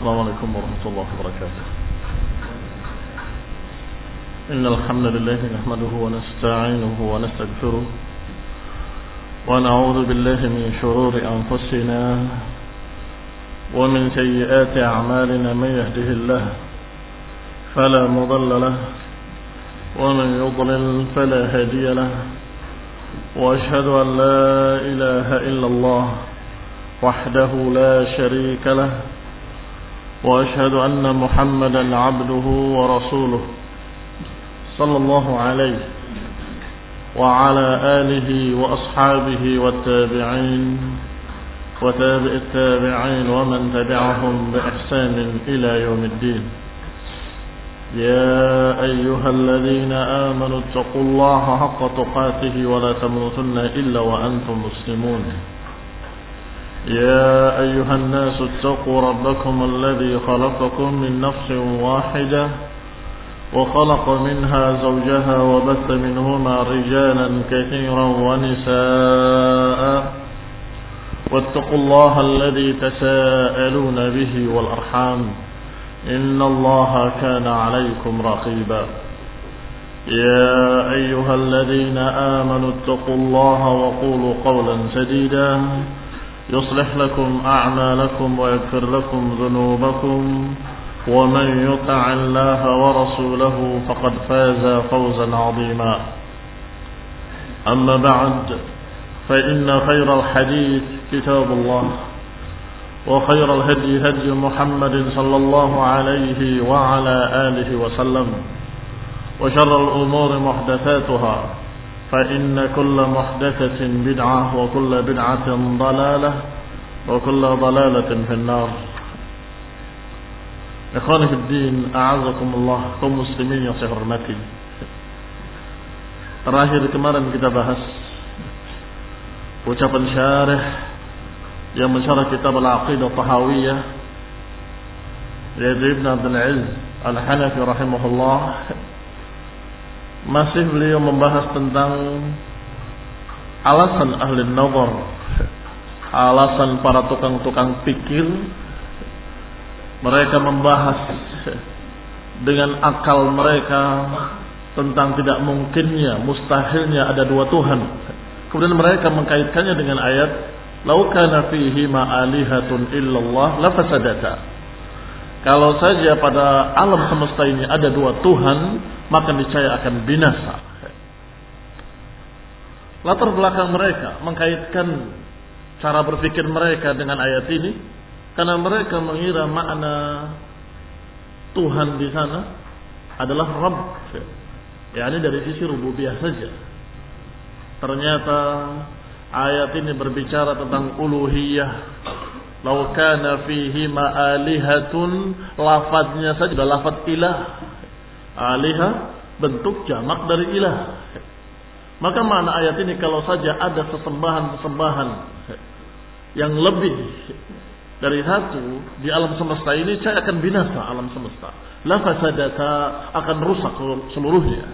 السلام عليكم ورحمة الله وبركاته. إن الحمد لله نحمده ونستعينه ونستغفره ونعوذ بالله من شرور أنفسنا ومن سيئات أعمالنا. من يهده الله فلا مضل له ومن يضلل فلا هادي له، وأشهد أن لا إله إلا الله وحده لا شريك له، وأشهد أن محمدا عبده ورسوله صلى الله عليه وعلى آله وأصحابه والتابعين وتابع التابعين ومن تبعهم بإحسان إلى يوم الدين. يا أيها الذين آمنوا اتقوا الله حق تقاته ولا تموتن إلا وأنتم مسلمون. يا أيها الناس اتقوا ربكم الذي خلقكم من نفس واحدة وخلق منها زوجها وبث منهما رجالا كثيرا ونساء، واتقوا الله الذي تساءلون به والأرحام إن الله كان عليكم رقيبا. يا أيها الذين آمنوا اتقوا الله وقولوا قولا سديدا يصلح لكم أعمالكم ويغفر لكم ذنوبكم، ومن يطع الله ورسوله فقد فاز فوزا عظيما. أما بعد، فإن خير الحديث كتاب الله، وخير الهدي هدي محمد صلى الله عليه وعلى آله وسلم، وشر الأمور محدثاتها، فإن كل محدثة بدعة وكل بدعة ضلالة وكل ضلالة في النار. Ikhwani fi din, a'azakumullah, kaum muslimin yang saya hormati. Terakhir kemarin kita bahas ucapan syarih yang mensyarah kitab Al-Aqidah Tahawiyah, yaitu Ibn Abdul Aziz Al-Hanafi rahimahullah. Masih beliau membahas tentang alasan ahli nazar, alasan para tukang-tukang pikir. Mereka membahas dengan akal mereka tentang tidak mungkinnya, mustahilnya ada dua Tuhan. Kemudian mereka mengkaitkannya dengan ayat "Lau kana fihi ma alihatun illallah la fasadata." Kalau saja pada alam semesta ini ada dua Tuhan, maka niscaya akan binasa. Latar belakang mereka mengkaitkan cara berpikir mereka dengan ayat ini, karena mereka mengira makna Tuhan di sana adalah Rabb, yakni dari sisi rububiyah saja. Ternyata ayat ini berbicara tentang uluhiyah. Lau kana fihi ma'alihatun, lafadznya saja adalah lafadz ilah. Alihah bentuk jamak dari ilah. Maka makna ayat ini, kalau saja ada sesembahan-sesembahan yang lebih dari satu di alam semesta ini, saya akan binasa alam semesta. La fasadata, akan rusak seluruhnya.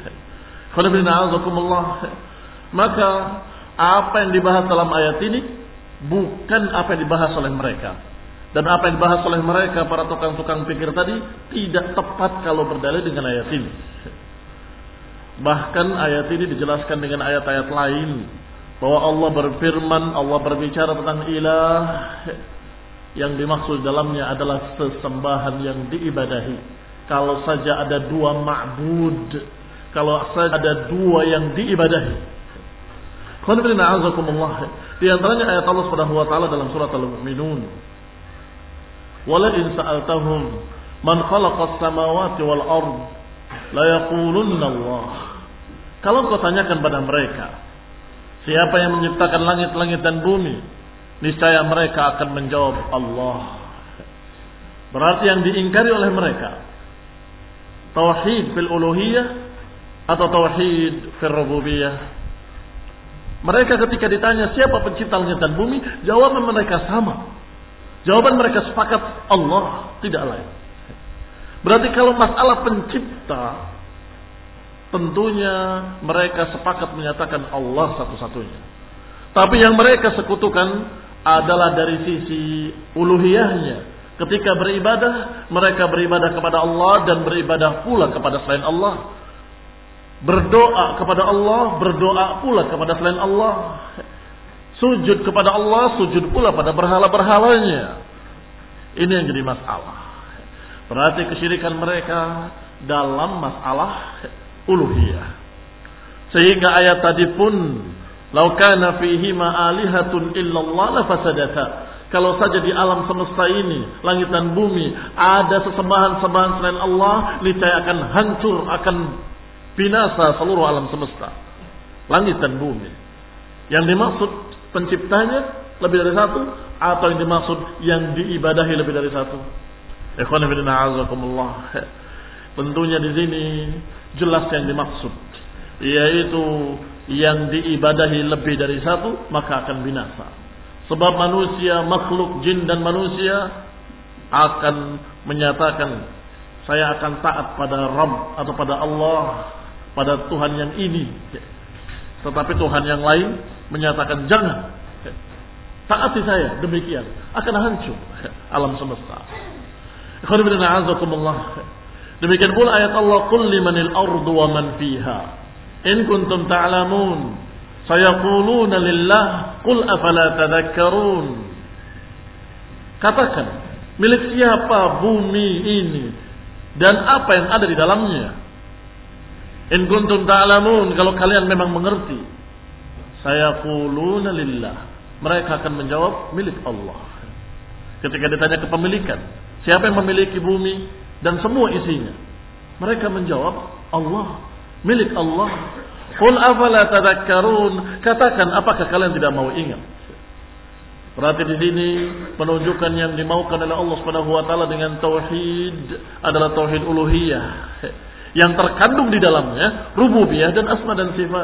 Maka apa yang dibahas dalam ayat ini bukan apa yang dibahas oleh mereka. Dan apa yang dibahas oleh mereka, para tukang-tukang pikir tadi, tidak tepat kalau berdalil dengan ayat ini. Bahkan ayat ini dijelaskan dengan ayat-ayat lain, bahwa Allah berfirman, Allah berbicara tentang ilah, yang dimaksud dalamnya adalah sesembahan yang diibadahi. Kalau saja ada dua ma'bud, kalau saja ada dua yang diibadahi. Di antaranya ayat Allah Subhanahu wa taala dalam surat Al-Mu'minun, "Wala in sa'altahum man khalaqas samawati wal ard la yaqulunna Allah." Kalau kau tanyakan pada mereka, siapa yang menciptakan langit-langit dan bumi, niscaya mereka akan menjawab Allah. Berarti yang diingkari oleh mereka tauhid fil uluhiyah atau tauhid fil rububiyah. Mereka ketika ditanya siapa pencipta langit dan bumi, jawaban mereka sama. Jawaban mereka sepakat Allah, tidak lain. Berarti kalau masalah pencipta, tentunya mereka sepakat menyatakan Allah satu-satunya. Tapi yang mereka sekutukan adalah dari sisi uluhiyahnya, Ketika beribadah, mereka beribadah kepada Allah dan beribadah pula kepada selain Allah. Berdoa kepada Allah, berdoa pula kepada selain Allah. Sujud kepada Allah, sujud pula pada berhala-berhalanya. Ini yang jadi masalah. Berarti kesyirikan mereka dalam masalah uluhiyah. Sehingga ayat tadi pun, "Lau kana fihi ma alihatun illallah la fasadata." Kalau saja di alam semesta ini, langit dan bumi, ada sesembahan-sembahan selain Allah, niscaya akan hancur, akan binasa seluruh alam semesta. Langit dan bumi. Yang dimaksud penciptanya lebih dari satu, atau yang dimaksud yang diibadahi lebih dari satu. Ikhwan fillah azakumullah. Tentunya di sini jelas yang dimaksud, yaitu yang diibadahi lebih dari satu, maka akan binasa. Sebab manusia, makhluk jin dan manusia akan menyatakan, saya akan taat pada Rabb atau pada Allah, pada Tuhan yang ini. Tetapi Tuhan yang lain menyatakan jangan, taati saya, demikian akan hancur alam semesta. Demikian pula ayat Allah, qul limanil ardu wa man fiha in kuntum ta'lamun sayaquluna lillah qul afala tadhakkarun. Katakan, milik siapa bumi ini dan apa yang ada di dalamnya? In kuntum ta'lamun, kalau kalian memang mengerti. Sayaquluna lillah, mereka akan menjawab milik Allah. Ketika ditanya kepemilikan, siapa yang memiliki bumi dan semua isinya? Mereka menjawab Allah, milik Allah. Qul afala tadhakkarun, katakan apakah kalian tidak mau ingat? Berarti di sini penunjukan yang dimaukan oleh Allah Subhanahu wa taala dengan tauhid adalah tauhid uluhiyah yang terkandung di dalamnya rububiyah dan asma dan sifat.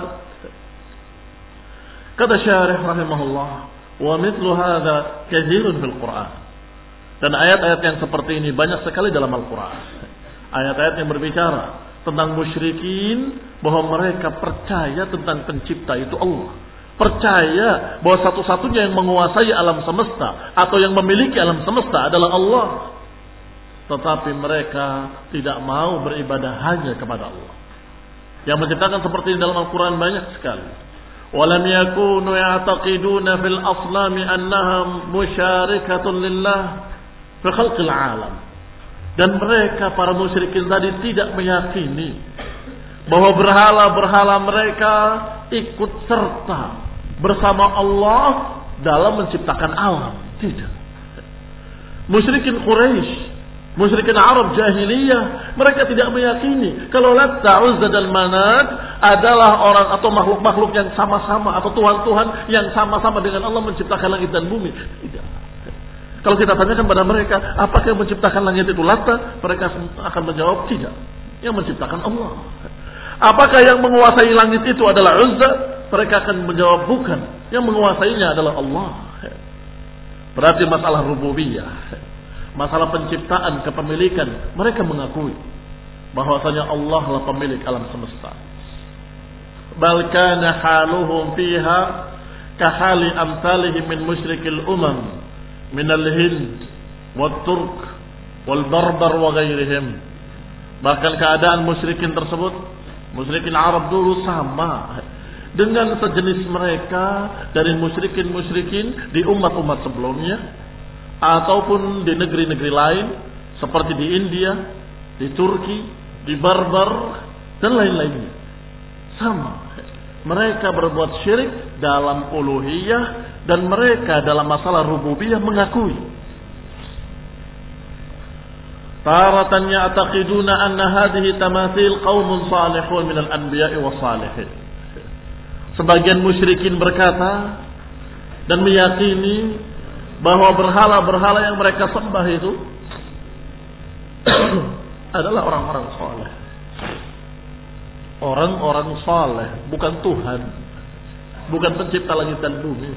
Kata syarih rahimahullah, wa mithlu hadza katsirun fil Qur'an. Dan ayat-ayat yang seperti ini banyak sekali dalam Al-Qur'an. Ayat-ayat yang berbicara tentang musyrikin, bahwa mereka percaya tentang pencipta itu Allah. Percaya bahwa satu-satunya yang menguasai alam semesta atau yang memiliki alam semesta adalah Allah. Tetapi mereka tidak mau beribadah hanya kepada Allah. Yang menciptakan seperti ini dalam Al-Quran banyak sekali. Walam yakunu ya'taqiduna fil aslami annaha musyarikatun lillah fi khalqil alam. Dan mereka para musyrikin tadi tidak meyakini bahwa berhala-berhala mereka ikut serta bersama Allah dalam menciptakan alam. Tidak. Musyrikin Quraisy, musyrikin Arab jahiliyah, mereka tidak meyakini kalau Latta, Uzza dan Manat adalah orang atau makhluk-makhluk yang sama-sama atau tuhan-tuhan yang sama-sama dengan Allah menciptakan langit dan bumi. Tidak. Kalau kita tanyakan pada mereka, apakah yang menciptakan langit itu Latta? Mereka akan menjawab tidak. Yang menciptakan Allah. Apakah yang menguasai langit itu adalah Uzza? Mereka akan menjawab bukan. Yang menguasainya adalah Allah. Berarti masalah rububiyah, masalah penciptaan, kepemilikan, mereka mengakui bahwasanya Allah lah pemilik alam semesta. Bal kana haluhum fiha kahali amsalihim min musyrikil umam min al-Hind wal-Turk wal-Barbar wa ghairihim. Bahkan keadaan musyrikin tersebut, musyrikin Arab dulu sama dengan sejenis mereka dari musyrikin di umat-umat sebelumnya ataupun di negeri-negeri lain seperti di India, di Turki, di Barbar dan lain-lainnya. Sama. Mereka berbuat syirik dalam uluhiyah dan mereka dalam masalah rububiyah mengakui. Taratan ya'taqiduna anna hadhihi tamathil qaumun salihun minal anbiya'i was salihin. Sebagian musyrikin berkata dan meyakini bahwa berhala-berhala yang mereka sembah itu adalah orang-orang saleh. Orang-orang saleh, bukan Tuhan, bukan pencipta langit dan bumi.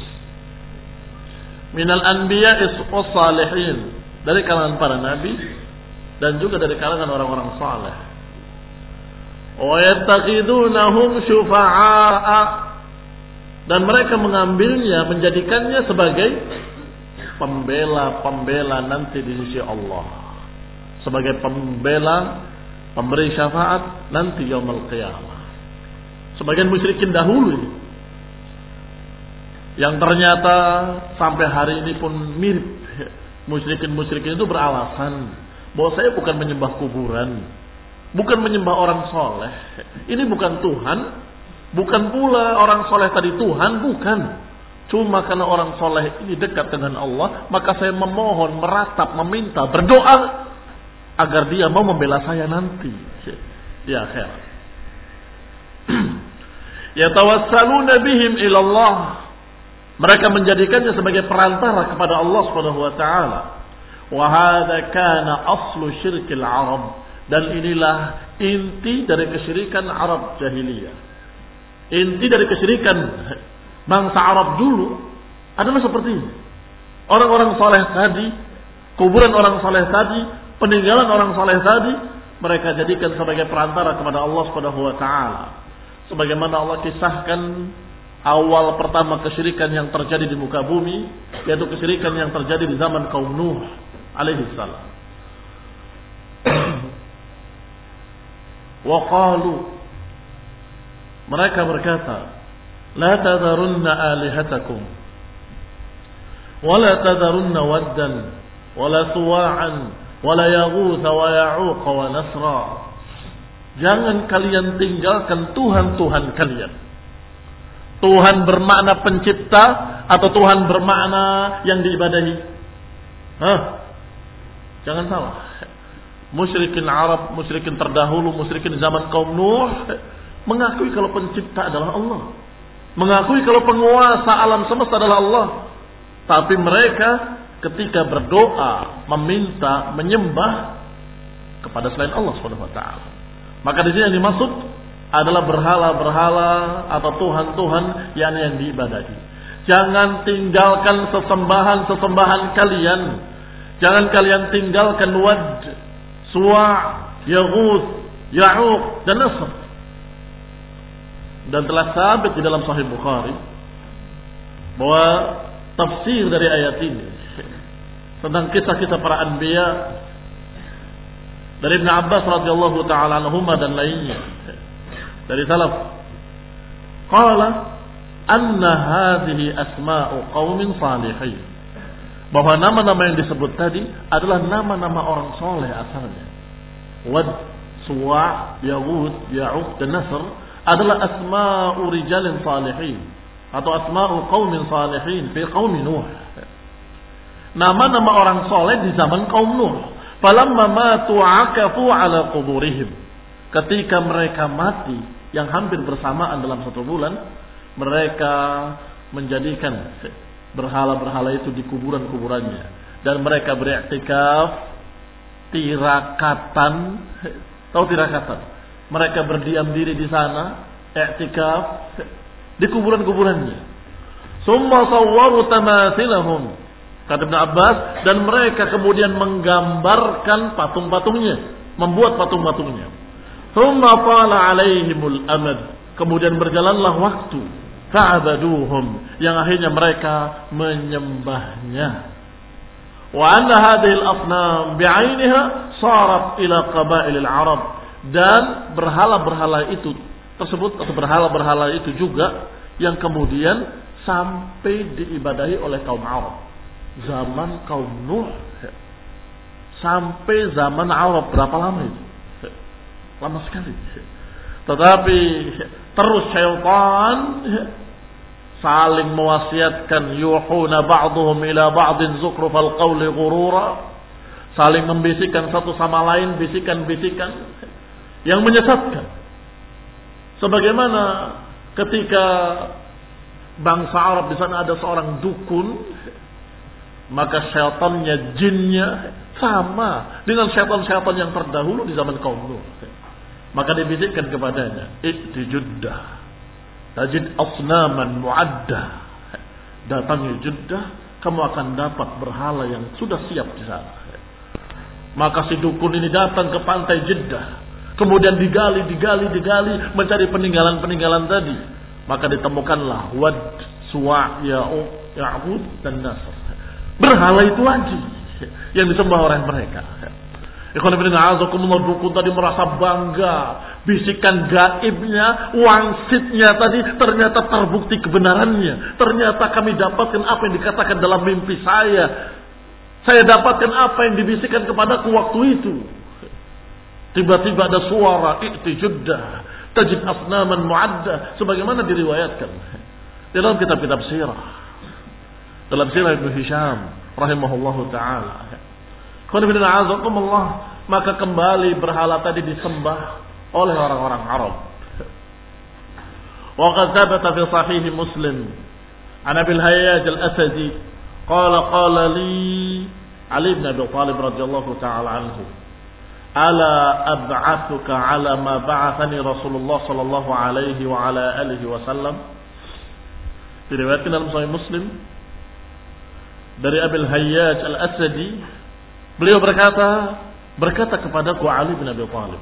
Minal anbiya'i was salihin, dari kalangan para nabi dan juga dari kalangan orang-orang saleh. Wa yattaqidunahum syufa'a, dan mereka mengambilnya, menjadikannya sebagai pembela-pembela nanti di sisi Allah, sebagai pembela, pemberi syafaat nanti yaumul qiyamah. Sebagian musyrikin dahulu ini, yang ternyata sampai hari ini pun mirip. Musyrikin itu beralasan bahwa saya bukan menyembah kuburan, bukan menyembah orang soleh. Ini bukan Tuhan, bukan pula orang soleh tadi Tuhan, bukan. Cuma karena orang soleh ini dekat dengan Allah, maka saya memohon, meratap, meminta, berdoa agar dia mau membela saya nanti. Ya khair. Yatawassaluna bihim ilallah. Mereka menjadikannya sebagai perantara kepada Allah Subhanahu wa taala. Wa hadza kana aslu syirkil Arab, dan inilah inti dari kesyirikan Arab jahiliyah. Inti dari kesyirikan bangsa Arab dulu adalah seperti ini. Orang-orang saleh tadi, kuburan orang saleh tadi, peninggalan orang saleh tadi, mereka jadikan sebagai perantara kepada Allah Subhanahu wa taala. Sebagaimana Allah kisahkan awal pertama kesyirikan yang terjadi di muka bumi, yaitu kesyirikan yang terjadi di zaman kaum Nuh alaihi salam. Wa qalu, mereka berkata, la tadharunna alihatakum wa la tadharunna waddan wa la suwa'an wa la yaghutha wa ya'uq wa nasra. Jangan kalian tinggalkan Tuhan-Tuhan kalian. Tuhan bermakna pencipta atau Tuhan bermakna yang diibadahi? Jangan salah. Musyrikin Arab, musyrikin terdahulu, musyrikin zaman kaum Nuh mengakui kalau pencipta adalah Allah, mengakui kalau penguasa alam semesta adalah Allah. Tapi mereka ketika berdoa, meminta, menyembah kepada selain Allah Subhanahu wa taala. Maka di sini yang dimaksud adalah berhala-berhala atau tuhan-tuhan yang diibadahi. Jangan tinggalkan sesembahan-sesembahan kalian. Jangan kalian tinggalkan Wad, Suwa', Yaghuth, Ya'uq dan Nasr. Dan telah sabit di dalam Sahih Bukhari bahwa tafsir dari ayat ini tentang kisah-kisah para anbiya dari Ibn Abbas radhiyallahu taala anhuma dan lainnya dari salaf, qala anna hadhihi asma'u qaumin salihin, bahwa nama-nama yang disebut tadi adalah nama-nama orang soleh asalnya. Wad, Suwa', Yaghuth, Ya'uq dan Nasr adalah asma'u rijalin salihin atau asma'u qaumin salihin fi qaumi Nuh. Nama-nama orang soleh di zaman kaum Nuh. Falamma matu akafu ala quburihim. Ketika mereka mati yang hampir bersamaan dalam satu bulan, mereka menjadikan berhala-berhala itu di kuburan-kuburannya, dan mereka beriktikaf tirakatan. Tahu tirakatan? Mereka berdiam diri di sana, iktikaf di kuburan-kuburannya. Summa sawwaru tamathilahum, kata Ibn Abbas, dan mereka kemudian menggambarkan patung-patungnya, membuat patung-patungnya. Summa tala alaihimul amad, kemudian berjalanlah waktu, fa'abaduhum, yang akhirnya mereka menyembahnya. Wa anna hadhihi al-asnam bi'ainiha sarat ila qabailil Arab, dan berhala-berhala itu tersebut atau berhala-berhala itu juga yang kemudian sampai diibadahi oleh kaum Arab. Zaman kaum Nuh sampai zaman Arab, berapa lama itu? Lama sekali. Tetapi terus syaitan saling mewasiatkan, yuhuna ba'dhum ila ba'din zukhrufal qawli ghurura, saling membisikkan satu sama lain bisikan-bisikan yang menyesatkan. Sebagaimana ketika bangsa Arab di sana ada seorang dukun, maka syaitannya, jinnya sama dengan syaitan-syaitan yang terdahulu di zaman kaum Nuh. Maka dibisikkan kepadanya, "I'ti Jeddah, tajid asnaman mu'addah." Datangi Jeddah, kamu akan dapat berhala yang sudah siap di sana. Maka si dukun ini datang ke pantai Jeddah, kemudian digali, mencari peninggalan-peninggalan tadi. Maka ditemukanlah Wad, Suwa', Ya'uq dan Nasr. berhala itu lagi yang disembah oleh mereka. Ikhwan fillah, azakumullah, dukun tadi merasa bangga, bisikan gaibnya, wangsitnya tadi ternyata terbukti kebenarannya. Ternyata kami dapatkan apa yang dikatakan dalam mimpi saya. Saya dapatkan apa yang dibisikkan kepadaku waktu itu. Tiba-tiba ada suara i'ti juddah tajid asnaman mu'addah, sebagaimana diriwayatkan dalam kitab-kitab sirah. Dalam sirah Ibnu Hisham rahimahullahu taala. Maka kembali berhala tadi disembah oleh orang-orang Arab. Wa qad thabata fi sahih Muslim an Abi al-Hayyaj al-Asadi qala li Ali bin Abi Thalib radhiyallahu ta'ala anhu, ala ab'athuka ala ma ba'athani Rasulullah sallallahu alaihi wa ala alihi wasallam. Diriwayatkan dalam Sahih Muslim dari Abi al-Hayyaj al-Asadi, beliau berkata kepadaku Ali bin Abi Thalib,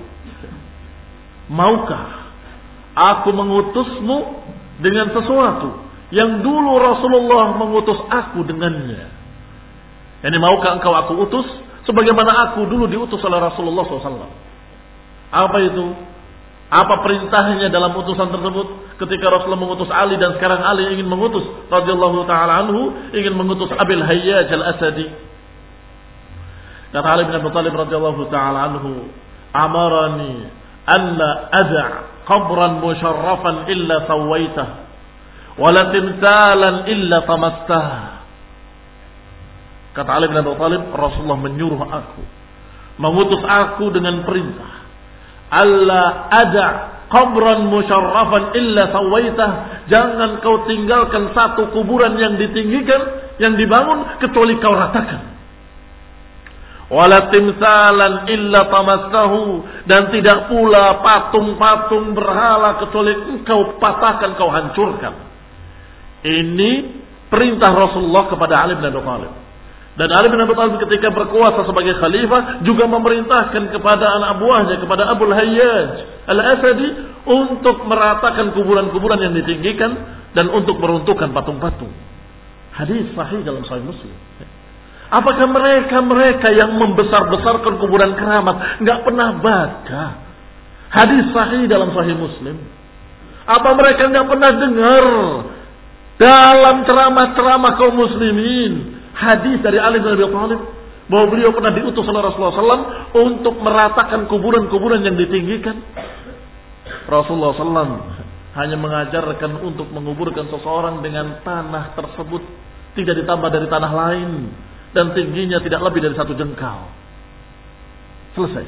maukah aku mengutusmu dengan sesuatu yang dulu Rasulullah mengutus aku dengannya? Yani maukah engkau aku utus sebagaimana aku dulu diutus oleh Rasulullah SAW? Apa itu? Apa perintahnya dalam utusan tersebut? Ketika Rasulullah mengutus Ali dan sekarang Ali ingin mengutus radhiyallahu ta'ala anhu, ingin mengutus Abil Hayyaj al-Asadi. Kata Ali bin Abi Thalib radhiyallahu ta'ala anhu, amarani alla ada' qabran musharrafan illa sawaitah wala timtalan illa tamastah. Kata Ali bin Abi Thalib, Rasulullah menyuruh aku, mengutus aku dengan perintah, alla ada' qabran musharrafan illa sawaitah, jangan kau tinggalkan satu kuburan yang ditinggikan, yang dibangun, kecuali kau ratakan. Wala timsalan illa tamastahu, dan tidak pula patung-patung berhala kecuali engkau patahkan, kau hancurkan. Ini perintah Rasulullah kepada Ali bin Abi Thalib. Dan Ali bin Abi Thalib ketika berkuasa sebagai khalifah juga memerintahkan kepada anak buahnya, kepada Abul Hayyaj al-Asadi, untuk meratakan kuburan-kuburan yang ditinggikan dan untuk meruntuhkan patung-patung. Hadis sahih dalam Sahih Muslim. Apakah mereka yang membesar-besarkan kuburan keramat nggak pernah baca hadis sahih dalam Sahih Muslim? Apa mereka nggak pernah dengar dalam ceramah-ceramah kaum muslimin hadis dari Ali bin Abi Thalib bahwa beliau pernah diutus oleh Rasulullah SAW untuk meratakan kuburan-kuburan yang ditinggikan? Rasulullah SAW hanya mengajarkan untuk menguburkan seseorang dengan tanah tersebut tidak ditambah dari tanah lain, dan tingginya tidak lebih dari 1 jengkal. Selesai.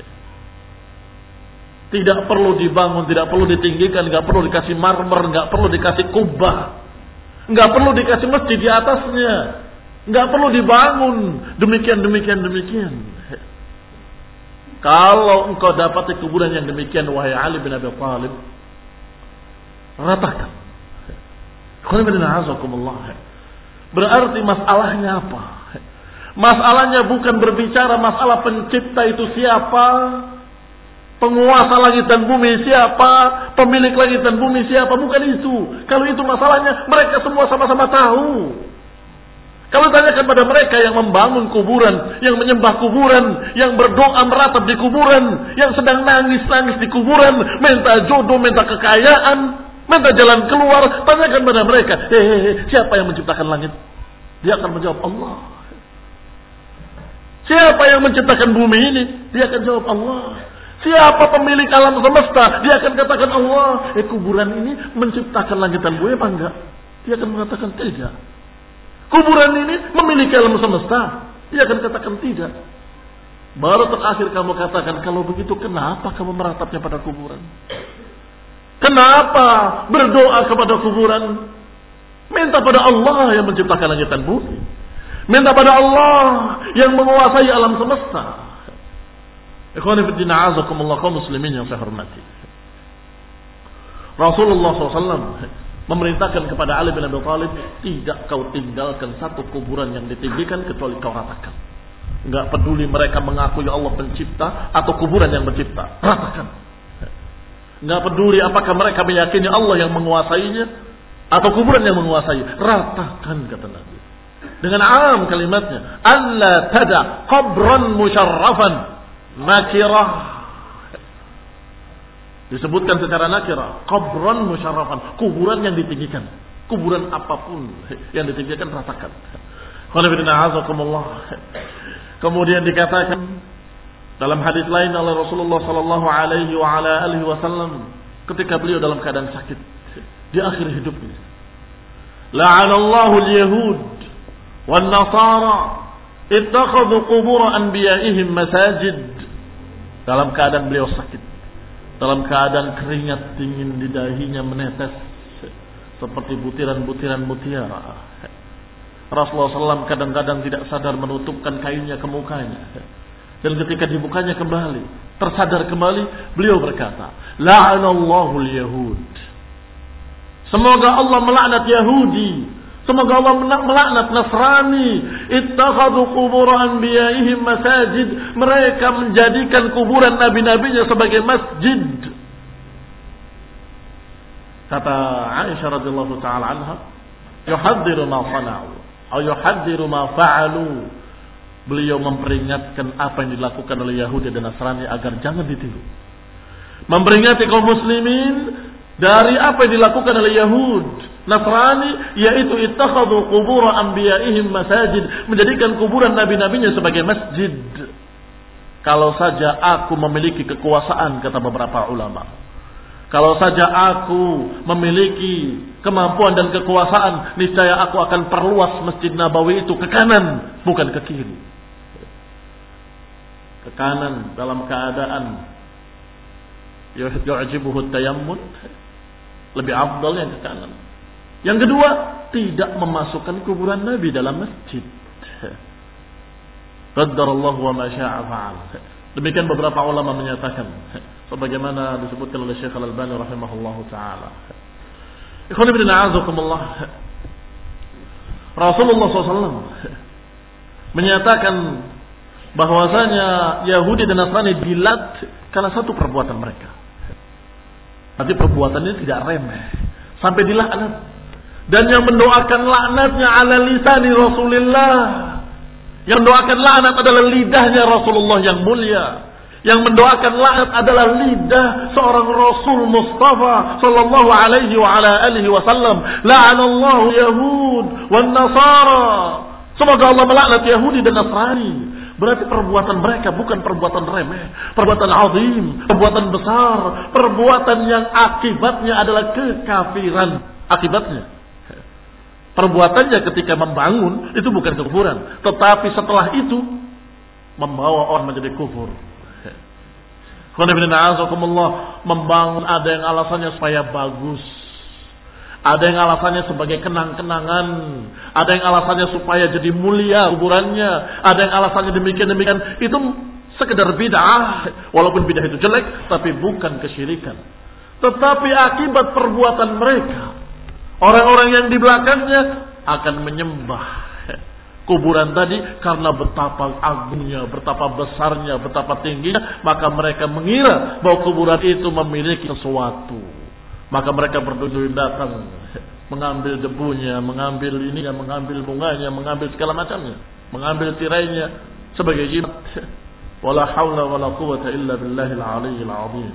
Tidak perlu dibangun, tidak perlu ditinggikan, tidak perlu dikasih marmer, tidak perlu dikasih kubah, tidak perlu dikasih masjid di atasnya, tidak perlu dibangun demikian. Kalau engkau dapati kuburan yang demikian, wahai Ali bin Abi Thalib, ratakan. Berarti masalahnya apa? Masalahnya bukan berbicara masalah pencipta itu siapa, penguasa langit dan bumi siapa, pemilik langit dan bumi siapa, bukan itu. Kalau itu masalahnya, mereka semua sama-sama tahu. Kalau tanyakan pada mereka yang membangun kuburan, yang menyembah kuburan, yang berdoa meratap di kuburan, yang sedang nangis-nangis di kuburan, minta jodoh, minta kekayaan, minta jalan keluar, tanyakan pada mereka, siapa yang menciptakan langit? Dia akan menjawab Allah. Siapa yang menciptakan bumi ini? Dia akan jawab Allah. Siapa pemilik alam semesta? Dia akan katakan Allah. Kuburan ini menciptakan langit dan bumi apa enggak? Dia akan mengatakan tidak. Kuburan ini memiliki alam semesta? Dia akan katakan tidak. Baru terakhir kamu katakan, kalau begitu kenapa kamu meratapnya pada kuburan? Kenapa berdoa kepada kuburan? Minta pada Allah yang menciptakan langit dan bumi. Minta pada Allah yang menguasai alam semesta. Ikhwani fi din, a'azakumullah kaum muslimin yang saya hormati. Rasulullah SAW memerintahkan kepada Ali bin Abi Thalib, tidak kau tinggalkan satu kuburan yang ditinggikan kecuali kau ratakan. Enggak peduli mereka mengakui Allah pencipta atau kuburan yang mencipta, ratakan. Enggak peduli apakah mereka meyakini Allah yang menguasainya atau kuburan yang menguasai, ratakan, kata Nabi. dengan am kalimatnya, alla tada qabran musyarrafan nakirah. Disebutkan secara nakirah, qabran musyarrafan, kuburan yang ditinggikan. Kuburan apapun yang ditinggikan ratakan. Kemudian dikatakan dalam hadis lain oleh Rasulullah sallallahu alaihi wasallam ketika beliau dalam keadaan sakit di akhir hidupnya, la'anallahu al-yahud wan nasara ittakhadhu qubur anbiya'ihim masajid. Dalam keadaan beliau sakit, dalam keadaan keringat dingin di dahinya menetes seperti butiran-butiran mutiara, Rasulullah SAW kadang-kadang tidak sadar menutupkan kainnya ke mukanya. Dan ketika dibukanya kembali, tersadar kembali, beliau berkata, la'anallahu al-yahud. Semoga Allah melaknat Yahudi. Semoga Allah melaknat Nasrani. Ittakhadhu qubur anbiya'ihim masajid. Mereka menjadikan kuburan nabi-nabinya sebagai masjid. Kata Aisyah radhiyallahu ta'ala anha, yuhaddiru ma sana'u atau yuhaddiru ma fa'alu. Beliau memperingatkan apa yang dilakukan oleh Yahudi dan Nasrani agar jangan ditiru. Memperingati kaum muslimin dari apa yang dilakukan oleh Yahud, Nasrani, yaitu ittakhadhu qubur anbiya'ihim masajid, menjadikan kuburan nabi-nabinya sebagai masjid. Kalau saja aku memiliki kekuasaan, kata beberapa ulama, kalau saja aku memiliki kemampuan dan kekuasaan, niscaya aku akan perluas Masjid Nabawi itu ke kanan, bukan ke kiri. Ke kanan dalam keadaan yu'jibuhu tayammun, lebih afdal yang ke kanan. Yang kedua, tidak memasukkan kuburan Nabi dalam masjid. Qaddarallahu wa ma syaa fa'al. Demikian beberapa ulama menyatakan, sebagaimana disebutkan oleh Syekh Al-Albani rahimahullahu taala. Ikhwan ibn a'azakumullah, Rasulullah SAW menyatakan bahwasanya Yahudi dan Nasrani dilat karena satu perbuatan mereka. Nanti perbuatan ini tidak remeh sampai dilaknat, dan yang mendoakan laknatnya ala lisani Rasulullah. Yang mendoakan laknat adalah lidahnya Rasulullah yang mulia. Yang mendoakan laknat adalah lidah seorang Rasul Mustafa sallallahu alaihi wa ala alihi wasallam. La'anallahu Yahud wan Nasara. Semoga Allah melaknat Yahudi dan Nasrani. Berarti perbuatan mereka bukan perbuatan remeh, perbuatan azim, perbuatan besar, perbuatan yang akibatnya adalah kekafiran. Akibatnya, perbuatannya ketika membangun itu bukan kekufuran, tetapi setelah itu membawa orang menjadi kufur. Membangun ada yang alasannya supaya bagus, ada yang alasannya sebagai kenang-kenangan, ada yang alasannya supaya jadi mulia kuburannya, ada yang alasannya demikian. Itu sekedar bid'ah, walaupun bid'ah itu jelek, tapi bukan kesyirikan. Tetapi akibat perbuatan mereka, orang-orang yang di belakangnya akan menyembah kuburan tadi karena betapa agungnya, betapa besarnya, betapa tingginya, maka mereka mengira bahwa kuburan itu memiliki sesuatu. Maka mereka berduyun datang, mengambil debunya, mengambil ininya, mengambil bunganya, mengambil segala macamnya, mengambil tirainya sebagai jimat. Wala haula wala quwwata illa billahil aliyyil azim.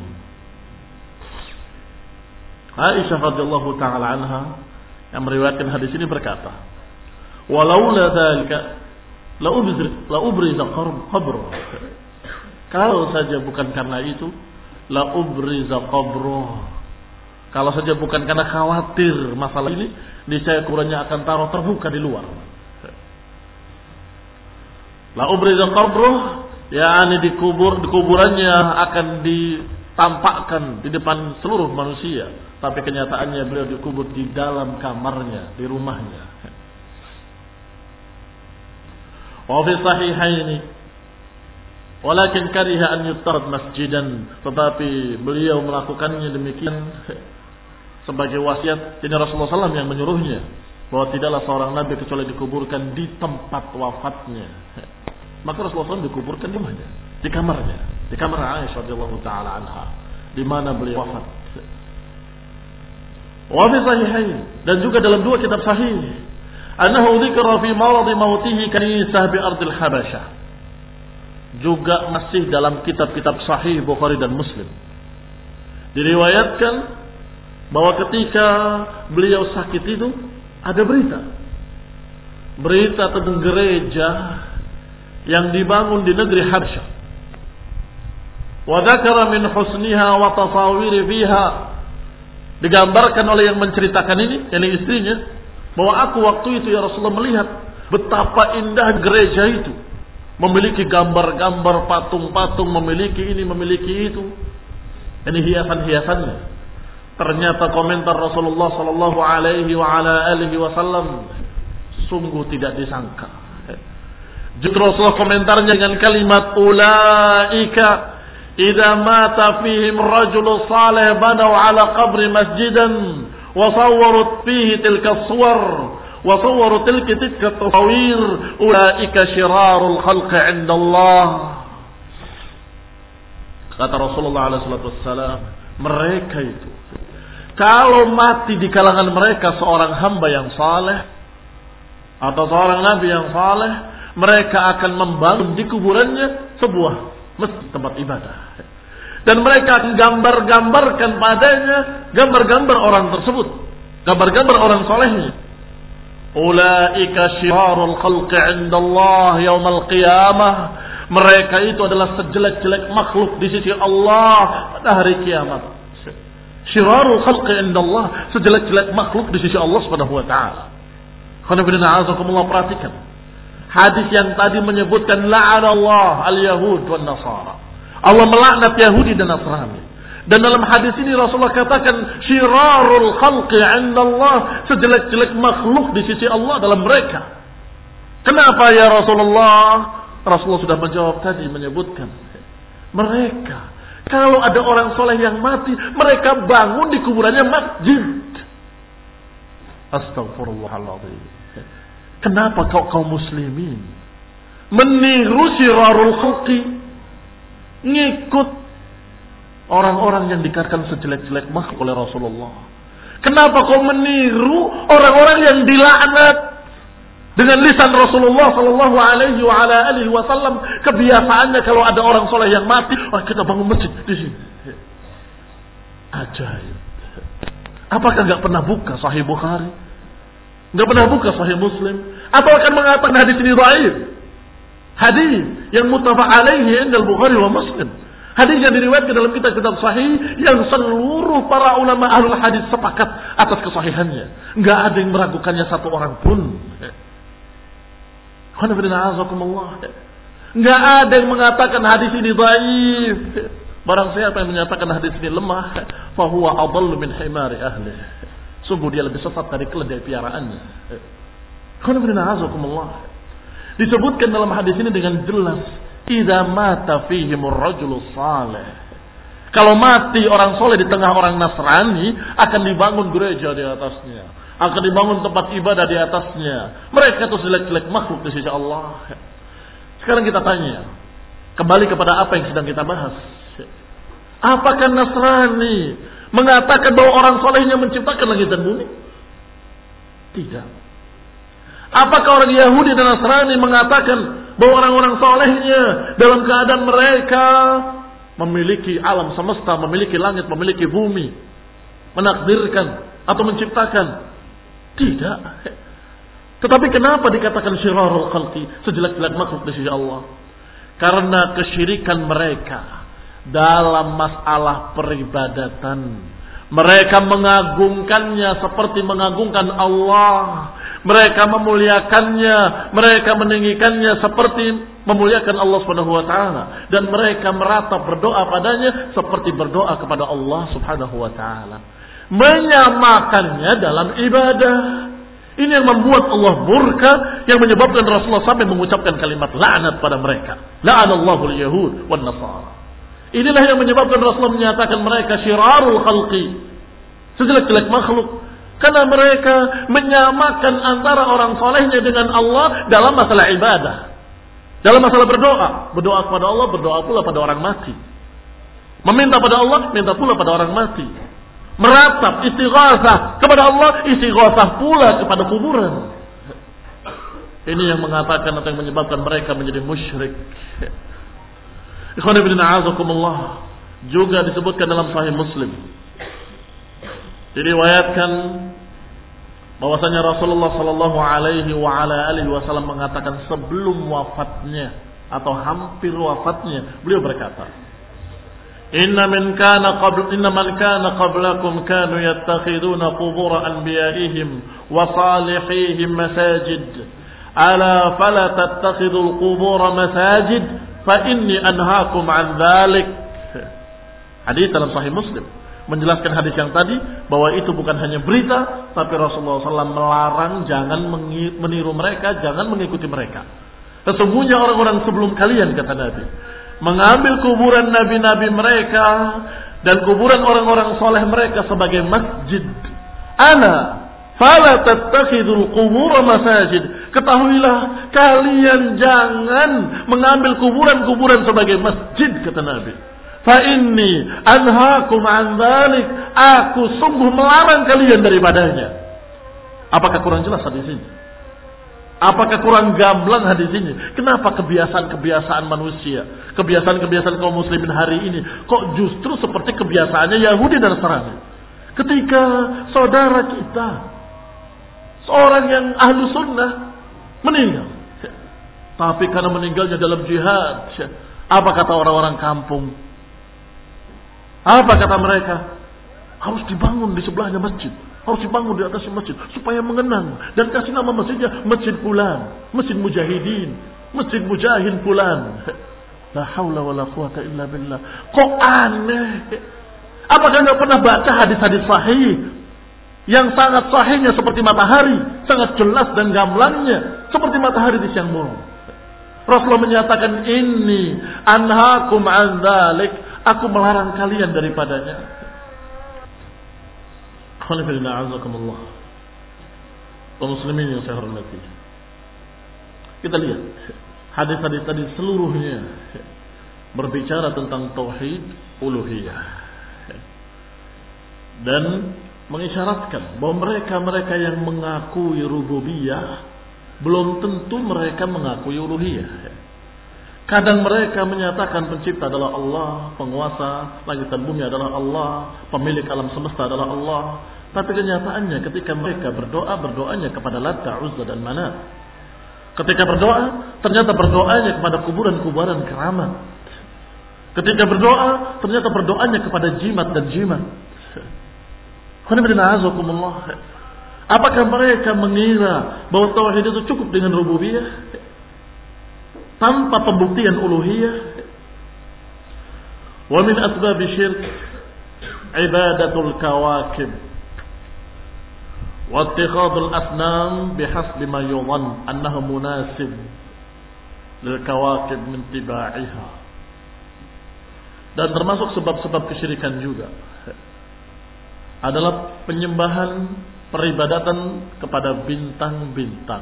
Aisyah radhiyallahu taala anha yang meriwayatkan hadis ini berkata, walaula dzalika la ubriza qabr. Kalau saja bukan karena itu, la ubriza qabr. Kalau saja bukan karena khawatir masalah ini, niscaya kuburannya akan taruh terbuka di luar. La ubriza qabr, yakni di kuburannya akan ditampakkan di depan seluruh manusia, tapi kenyataannya beliau dikubur di dalam kamarnya, di rumahnya. Wa fi sahihaini walakin kariha an yuttarad masjidan, tetapi beliau melakukannya demikian sebagai wasiat. Ini Rasulullah SAW yang menyuruhnya bahwa tidaklah seorang nabi kecuali dikuburkan di tempat wafatnya. Maka Rasulullah SAW dikuburkan di mana? Di kamarnya, di kamar Aisyah radhiyallahu taala anha, di mana beliau wafat. Wa fi sahihain, dan juga dalam dua kitab sahih, Annahu dzikra fi marad mautihi kanisah bi ardil Habasyah. Juga masih dalam kitab-kitab sahih Bukhari dan Muslim diriwayatkan bahwa ketika beliau sakit itu ada berita tentang gereja yang dibangun di negeri Habasyah. Wa dzakara min husniha wa tasawiri fiha. Digambarkan oleh yang menceritakan ini, yakni istrinya, bahwa aku waktu itu ya Rasulullah melihat betapa indah gereja itu. Memiliki gambar-gambar, patung-patung, memiliki ini, memiliki itu. Ini hiasan-hiasannya. Ternyata komentar Rasulullah sallallahu alaihi wa ala alihi wasallam sungguh tidak disangka. Justru Rasulullah komentarnya dengan kalimat ulaika idza mata fihim rajul salih banaw ala qabri masjidan wa sawwaru fihi tilka suwar wa sawwaru tilka tasawir ulaika syirarul khalqi 'inda Allah. Kata Rasulullah alaihi wasallam, mereka itu kalau mati di kalangan mereka seorang hamba yang saleh atau seorang nabi yang saleh, mereka akan membangun di kuburannya sebuah masjid tempat ibadah. Dan mereka akan gambar-gambarkan padanya gambar-gambar orang tersebut, gambar-gambar orang salehnya. Ulaika syirarul khalqi 'inda Allah yaumal qiyamah. Mereka itu adalah sejelek-jelek makhluk di sisi Allah pada hari kiamat. Syirarul khalqi 'inda Allah, sejelek-jelek makhluk di sisi Allah Subhanahu wa taala. Perhatikan. Hadis yang tadi menyebutkan la'anallah al-yahud wan nasara. Allah melaknat Yahudi dan Nasrani. Dan dalam hadis ini Rasulullah katakan syirarul khalqi 'inda Allah, sejelek-jelek makhluk di sisi Allah dalam mereka. Kenapa ya Rasulullah? Rasulullah sudah menjawab tadi, menyebutkan mereka kalau ada orang soleh yang mati, mereka bangun di kuburannya masjid. Astagfirullahaladzim. Kenapa kaum muslimin meniru syirarul khalqi, ngikut orang-orang yang dikatakan sejelek-jelek makhluk oleh Rasulullah? Kenapa kau meniru orang-orang yang dilaknat? Dengan lisan Rasulullah sallallahu alaihi wa ala alihi wasallam, kebiasaannya kalau ada orang soleh yang mati, kita bangun masjid di sini. Ajaib. Apakah enggak pernah buka Sahih Bukhari? Enggak pernah buka Sahih Muslim? Atau akan mengatakan hadis ini dhaif? Hadis yang muttafaq alaihi indal Bukhari wa Muslim. Hadis yang diriwayatkan dalam kitab-kitab sahih yang seluruh para ulama ahlul hadis sepakat atas kesahihannya. Enggak ada yang meragukannya satu orang pun. Enggak ada yang mengatakan hadis ini dhaif. Barang siapa yang menyatakan hadis ini lemah, fahuwa adallu min himari ahli. Sungguh dia lebih sesat dari keledai piaraannya. Disebutkan dalam hadis ini dengan jelas, idza mata fihimur rajulus salih. Kalau mati orang soleh di tengah orang Nasrani, akan dibangun gereja di atasnya, akan dibangun tempat ibadah di atasnya. Mereka itu jelek-jelek makhluk di sisi Allah. Sekarang kita tanya, kembali kepada apa yang sedang kita bahas. Apakah Nasrani mengatakan bahwa orang solehnya menciptakan langit dan bumi? Tidak. Apakah orang Yahudi dan Nasrani mengatakan bahwa orang-orang solehnya dalam keadaan mereka memiliki alam semesta, memiliki langit, memiliki bumi, menakdirkan atau menciptakan? Tidak. Tetapi kenapa dikatakan syirarul khalqi, sejelek-jelek makhluk di sisi Allah? Karena kesyirikan mereka dalam masalah peribadatan. Mereka mengagungkannya seperti mengagungkan Allah. Mereka memuliakannya, mereka meninggikannya seperti memuliakan Allah Subhanahu wa taala, dan mereka meratap berdoa padanya seperti berdoa kepada Allah Subhanahu wa taala. Menyamakannya dalam ibadah. Ini yang membuat Allah murka, yang menyebabkan Rasulullah sampai mengucapkan kalimat laknat pada mereka. La'anallahu al-yahud wan nasara. Inilah yang menyebabkan Rasulullah menyatakan mereka syirarul khalqi, sejelek-jelek makhluk. Karena mereka menyamakan antara orang solehnya dengan Allah dalam masalah ibadah. Dalam masalah berdoa. Berdoa kepada Allah, berdoa pula pada orang mati. Meminta pada Allah, minta pula pada orang mati. Meratap, istighasah kepada Allah, istighasah pula kepada kuburan. Ini yang mengatakan atau yang menyebabkan mereka menjadi musyrik. Ikhwan fillah a'azakumullah, juga disebutkan dalam Sahih Muslim, diriwayatkan bahwasanya Rasulullah sallallahu alaihi wasallam mengatakan sebelum wafatnya atau hampir wafatnya, beliau berkata, Inna man kana qablakum kanu yattakhiduna qubur anbiya'ihim wa salihihim masajid. Ala fala tattakhidul qubur masajid fa inni anhaakum an dzalik. Hadis dalam Sahih Muslim menjelaskan hadis yang tadi bahwa itu bukan hanya berita, tapi Rasulullah SAW melarang jangan meniru mereka, jangan mengikuti mereka. Sesungguhnya orang-orang sebelum kalian, kata Nabi, mengambil kuburan nabi-nabi mereka dan kuburan orang-orang soleh mereka sebagai masjid. Ana fala tattakhidul qubur masajid. Ketahuilah kalian jangan mengambil kuburan-kuburan sebagai masjid, kata Nabi. Fa inni anhaakum an dzalik. Aku sungguh melarang kalian daripadanya. Apakah kurang jelas hadis ini? Apakah kurang gamblang hadis ini? Kenapa kebiasaan-kebiasaan manusia, kebiasaan-kebiasaan kaum muslimin hari ini kok justru seperti kebiasaannya Yahudi dan Nasrani? Ketika saudara kita, seorang yang ahlu sunnah, meninggal, tapi karena meninggalnya dalam jihad, apa kata orang-orang kampung? Apa kata mereka? Harus dibangun di sebelahnya masjid, harus dibangun di atasnya masjid supaya mengenang, dan kasih nama masjidnya Masjid Fulan, Masjid Mujahidin, Masjid Mujahid Fulan. La haula wala quwata illa billah. Kok aneh? Apakah enggak pernah baca hadis-hadis sahih yang sangat sahihnya seperti matahari, sangat jelas dan gamblangnya seperti matahari di siang bolong? Rasulullah menyatakan, inni anhaakum an dzalik. Aku melarang kalian daripadanya. Alhamdulillah, azakumullah. Kaum muslimin yang saya hormati, kita lihat hadis-hadis tadi seluruhnya berbicara tentang tauhid uluhiyah dan mengisyaratkan bahwa mereka yang mengakui rububiyah belum tentu mereka mengakui uluhiyah. Kadang mereka menyatakan pencipta adalah Allah, penguasa langit dan bumi adalah Allah, pemilik alam semesta adalah Allah. Tapi kenyataannya ketika mereka berdoa, berdoanya kepada Lata, Uzza dan Manat. Ketika berdoa, ternyata berdoanya kepada kuburan-kuburan keramat. Ketika berdoa, ternyata berdoanya kepada jimat dan jimat. Apakah mereka mengira bahwa tauhid itu cukup dengan rububiyah tanpa pembuktian uluhiyah? Wa min asbab syirk ibadatul kawakib wa ittikhadul asnam bihasbi ma yudhan annahu munasib lil kawakib min tibaiha. Dan termasuk sebab-sebab kesyirikan juga adalah penyembahan, peribadatan kepada bintang-bintang.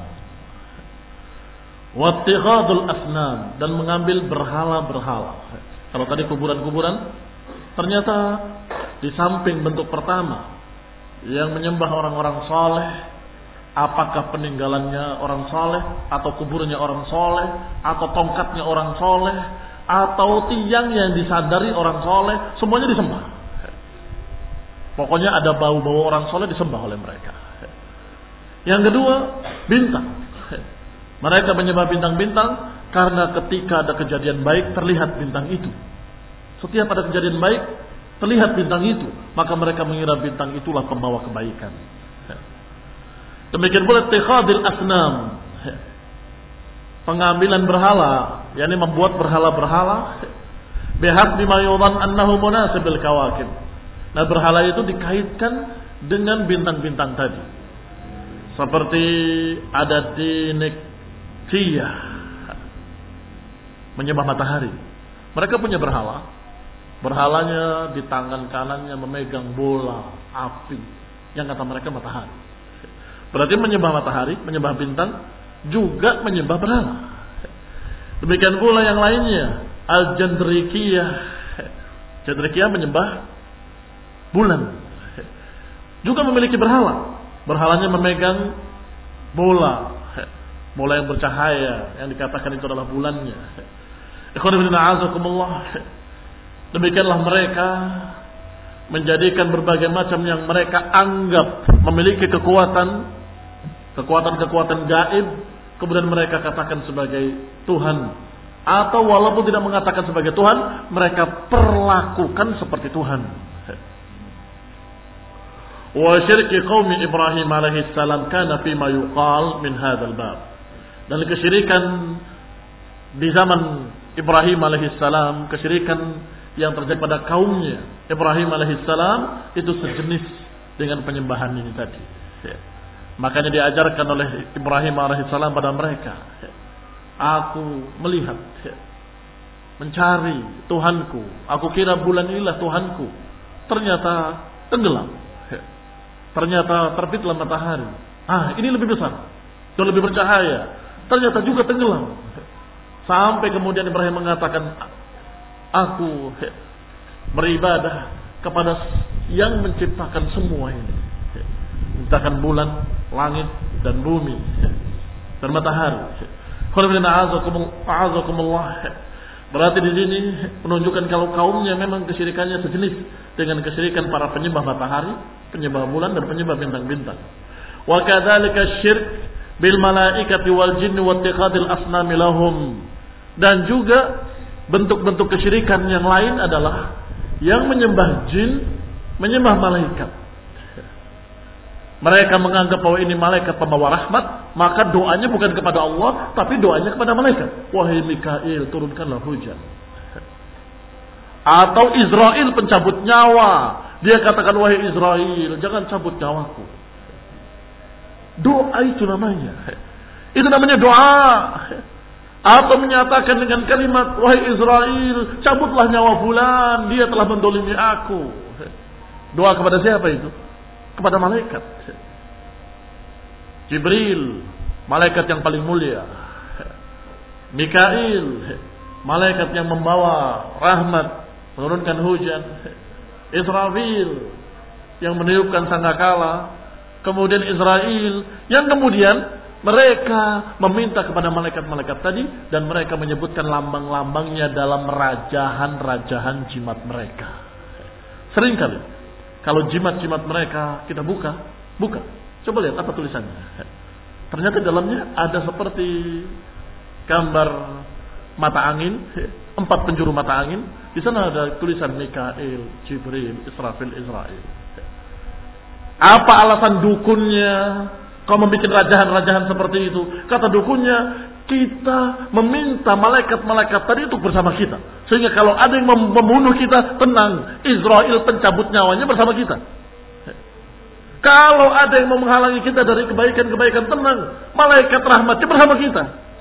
Wattikhadul asnam, dan mengambil berhala-berhala. Kalau tadi kuburan-kuburan, ternyata di samping bentuk pertama yang menyembah orang-orang saleh, apakah peninggalannya orang saleh atau kuburnya orang saleh atau tongkatnya orang saleh atau tiang yang disadari orang saleh, semuanya disembah. Pokoknya ada bau-bau orang saleh disembah oleh mereka. Yang kedua, bintang. Mereka menyembah bintang-bintang karena ketika ada kejadian baik terlihat bintang itu. Setiap ada kejadian baik terlihat bintang itu, maka mereka mengira bintang itulah pembawa kebaikan. Demikian pula ittikhadil asnam, pengambilan berhala, yakni membuat berhala-berhala bihasbi ma yudhan annahu munasib bil kawakib. Nah, berhala itu dikaitkan dengan bintang-bintang tadi. Seperti ada Dinikiyah, menyembah matahari. Mereka punya berhala. Berhalanya di tangan kanannya memegang bola api yang kata mereka matahari. Berarti menyembah matahari, menyembah bintang, juga menyembah berhala. Demikian pula yang lainnya, Al-Jandrikiyah. Jandrikiyah menyembah bulan, juga memiliki berhala. Berhalanya memegang bola mulai bercahaya, yang dikatakan itu adalah bulannya. Ikhwan fillah azakumullah. Demikianlah mereka menjadikan berbagai macam yang mereka anggap memiliki kekuatan gaib, kemudian mereka katakan sebagai Tuhan, atau walaupun tidak mengatakan sebagai Tuhan, mereka perlakukan seperti Tuhan. Wa syirki qaumi Ibrahim alaihi salam kana fi ma yuqal min hadzal bab. Dan kesyirikan di zaman Ibrahim alaihi salam, kesyirikan yang terjadi pada kaumnya Ibrahim alaihi salam itu sejenis dengan penyembahan ini tadi. Makanya diajarkan oleh Ibrahim alaihi salam pada mereka, aku melihat, mencari Tuhanku, aku kira bulan inilah Tuhanku, ternyata tenggelam. Ternyata terbitlah matahari. Ini lebih besar dan lebih bercahaya. Ternyata juga tenggelam. Sampai kemudian Ibrahim mengatakan, aku beribadah kepada yang menciptakan semua ini. Menciptakan bulan, langit dan bumi dan matahari. Berarti di sini menunjukkan kalau kaumnya memang kesyirikannya sejenis dengan kesyirikan para penyembah matahari, penyembah bulan dan penyembah bintang-bintang. Wa kadzalika syirk bil malaikati wal jinni wa ittikhadil asnami lahum. Dan juga bentuk-bentuk kesyirikan yang lain adalah yang menyembah jin, menyembah malaikat. Mereka menganggap bahwa ini malaikat pembawa rahmat, maka doanya bukan kepada Allah, tapi doanya kepada malaikat. Wahai Mikail, turunkanlah hujan. Atau Israel pencabut nyawa, dia katakan, wahai Israel, jangan cabut nyawaku. Doa itu namanya. Itu namanya doa. Atau menyatakan dengan kalimat, wahai Israel, cabutlah nyawa fulan, dia telah mendolimi aku. Doa kepada siapa itu? Kepada malaikat. Jibril, malaikat yang paling mulia. Mikail, malaikat yang membawa rahmat, menurunkan hujan. Israfil, yang meniupkan sangkakala. Kemudian Israel, yang kemudian mereka meminta kepada malaikat-malaikat tadi, dan mereka menyebutkan lambang-lambangnya dalam rajahan-rajahan jimat mereka. Seringkali kalau jimat-jimat mereka kita buka, coba lihat apa tulisannya. Ternyata dalamnya ada seperti gambar mata angin, 4 penjuru mata angin. Di sana ada tulisan Mikail, Jibril, Israfil, Israel. Apa alasan dukunnya kau membuat rajahan-rajahan seperti itu? Kata dukunnya, kita meminta malaikat-malaikat tadi untuk bersama kita. Sehingga kalau ada yang membunuh kita, tenang. Israel pencabut nyawanya bersama kita. Kalau ada yang mau menghalangi kita dari kebaikan-kebaikan, tenang. Malaikat rahmatnya bersama kita.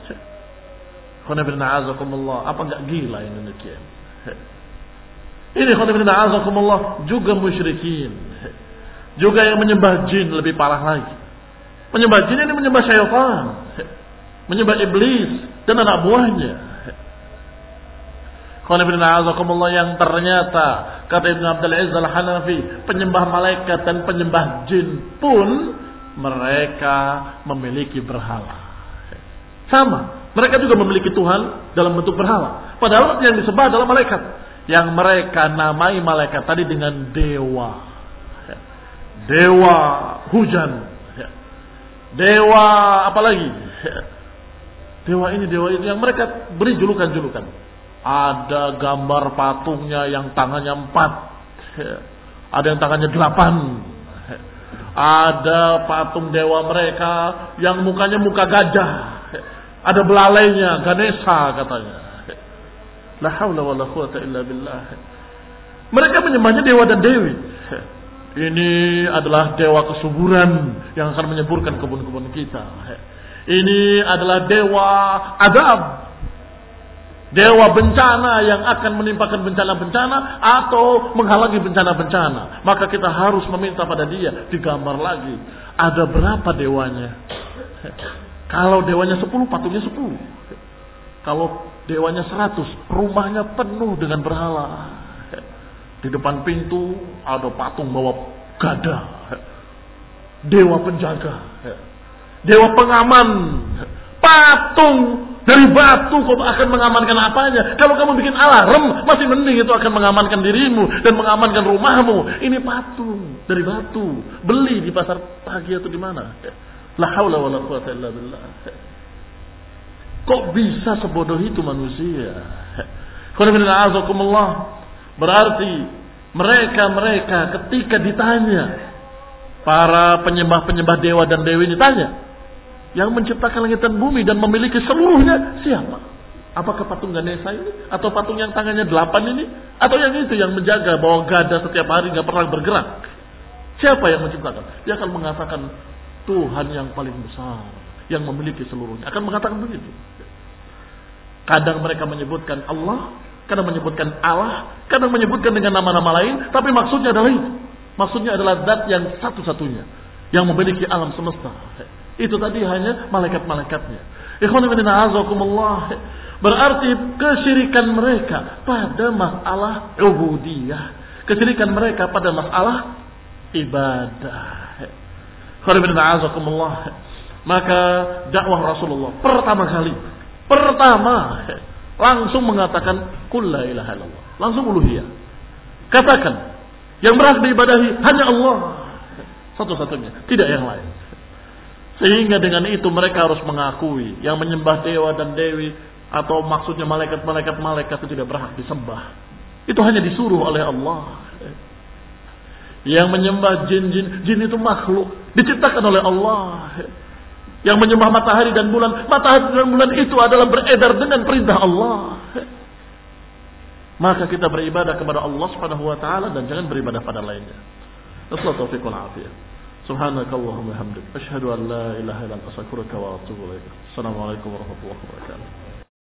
Apa enggak gila ini demikian? Ini juga musyrikin. Juga yang menyembah jin lebih parah lagi. Menyembah jin ini menyembah syaitan, menyembah iblis dan anak buahnya. Yang ternyata kata Ibn Abdul Aziz Al-Hanafi, penyembah malaikat dan penyembah jin pun mereka memiliki berhala. Sama, mereka juga memiliki Tuhan dalam bentuk berhala. Padahal yang disembah adalah malaikat, yang mereka namai malaikat tadi dengan dewa. Dewa hujan, dewa apalagi, dewa ini dewa itu yang mereka beri julukan-julukan. Ada gambar patungnya yang tangannya 4, ada yang tangannya 8. Ada patung dewa mereka yang mukanya muka gajah, ada belalainya, Ganesha katanya. La haula wala quwata illa billah. Mereka menyembahnya dewa dan dewi. Ini adalah dewa kesuburan yang akan menyuburkan kebun-kebun kita. Ini adalah dewa adab, dewa bencana yang akan menimpakan bencana-bencana atau menghalangi bencana-bencana. Maka kita harus meminta pada dia. Digambar lagi, ada berapa dewanya? Kalau dewanya 10, patungnya 10. Kalau dewanya 100, rumahnya penuh dengan berhala. Di depan pintu ada patung bawa gada, dewa penjaga, dewa pengaman, Patung dari batu kok akan mengamankan apanya? Kalau kamu bikin alarm, masih mending itu akan mengamankan dirimu dan mengamankan rumahmu. Ini patung dari batu. Beli di pasar pagi atau di mana? La haula wala quwata illa billah. Kok bisa sebodoh itu manusia? Berarti mereka ketika ditanya, para penyembah-penyembah dewa dan dewi ini tanya, yang menciptakan langit dan bumi dan memiliki seluruhnya siapa? Apakah patung Ganesha ini? Atau patung yang tangannya 8 ini? Atau yang itu yang menjaga bahwa gada setiap hari gak pernah bergerak? Siapa yang menciptakan? Dia akan mengatakan Tuhan yang paling besar, yang memiliki seluruhnya. Akan mengatakan begitu. Kadang mereka menyebutkan Allah, kadang menyebutkan Allah, kadang menyebutkan dengan nama-nama lain, tapi maksudnya adalah itu. Maksudnya adalah zat yang satu-satunya, yang memiliki alam semesta. Itu tadi hanya malaikat-malaikatnya. Ikhwan fillah azakumullah. Berarti kesyirikan mereka pada masalah ubudiyah, kesyirikan mereka pada masalah ibadah. Ikhwan fillah azakumullah. Maka dakwah Rasulullah pertama langsung mengatakan qul la ilaha illallah. Langsung uluhiyah. Katakan yang berhak diibadahi hanya Allah satu-satunya, tidak yang lain. Sehingga dengan itu mereka harus mengakui yang menyembah dewa dan dewi atau maksudnya malaikat itu tidak berhak disembah. Itu hanya disuruh oleh Allah. Yang menyembah jin itu makhluk diciptakan oleh Allah. Yang menyembah matahari dan bulan itu adalah beredar dengan perintah Allah. Maka kita beribadah kepada Allah Subhanahu wa taala dan jangan beribadah pada lainnya. Wassalatu taufiq wal afiyah. Subhanakallahumma hamdik asyhadu an la ilaha illa anta astaghfiruka wa atubu ilaik. Assalamualaikum warahmatullahi wabarakatuh.